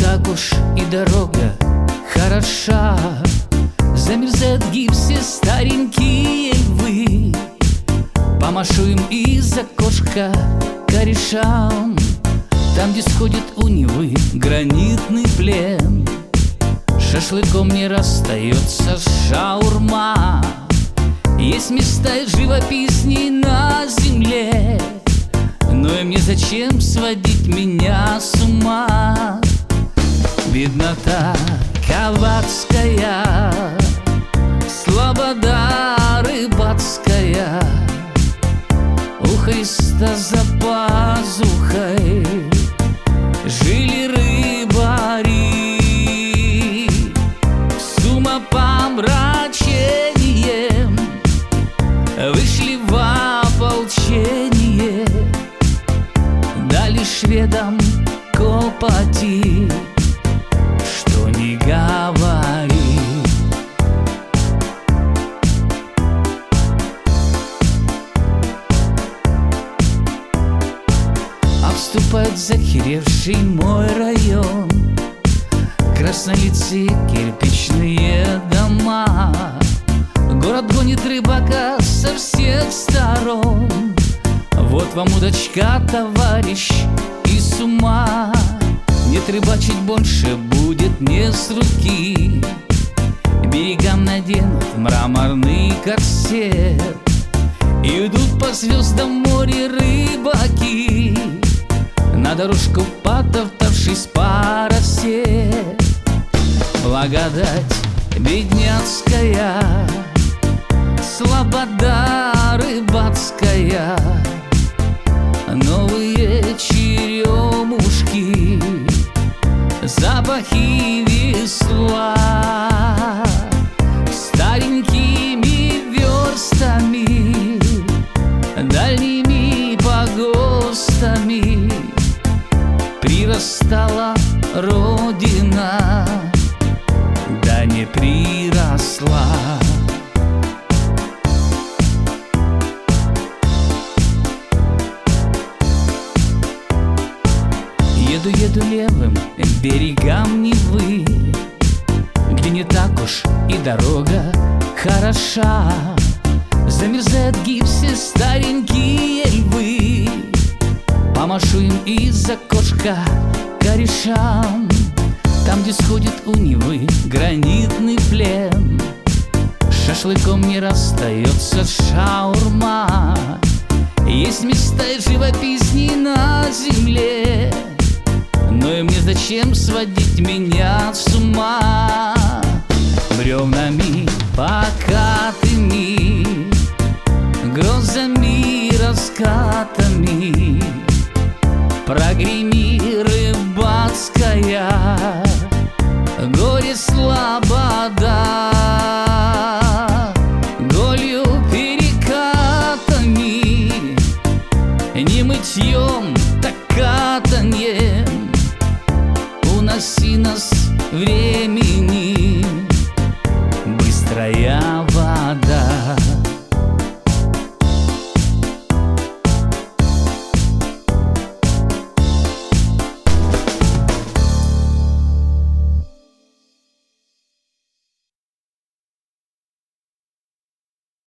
так уж и дорога хороша. Замерзают в гипсе старенькие львы, помашу им из окошка корешам. Там, где сходит у Невы гранитный плен, шашлыком не расстается шаурма. Есть места живописней на земле, но им не зачем сводить меня с ума. Беднота калацкая, слобода рыбацкая, у Христа за пазухой жили рыбари. С умопомрачением вышли в ополчение, дали шведам копоти, что не говори. Обступает захеревший мой район краснолицые кирпичные дома. Город гонит рыбака со всех сторон. Вот вам удочка, товарищ, и с ума. Нет, рыбачить больше будет не с руки. Берегам наденут мраморный корсет, и идут по звездам море рыбаки, на дорожку потоптавшись по росе. Благодать бедняцкая, слобода рыбацкая, новые черемушки, запахи весла. Старенькими верстами, дальними погостами прирастала родина, да не приросла. Еду левым берегам Невы, где не так уж и дорога хороша. Замерзают в гипсе старенькие львы, помашу им из окошка корешам. Там, где сходит у Невы гранитный плен, шашлыком не расстается шаурма. Есть места живописней на земле, но им не зачем сводить меня с ума. Бревнами покатыми, грозами, раскатами прогреми рыбацкая, горе слобода. Голью перекатами, не мытьем, так катаньем уноси нас времени.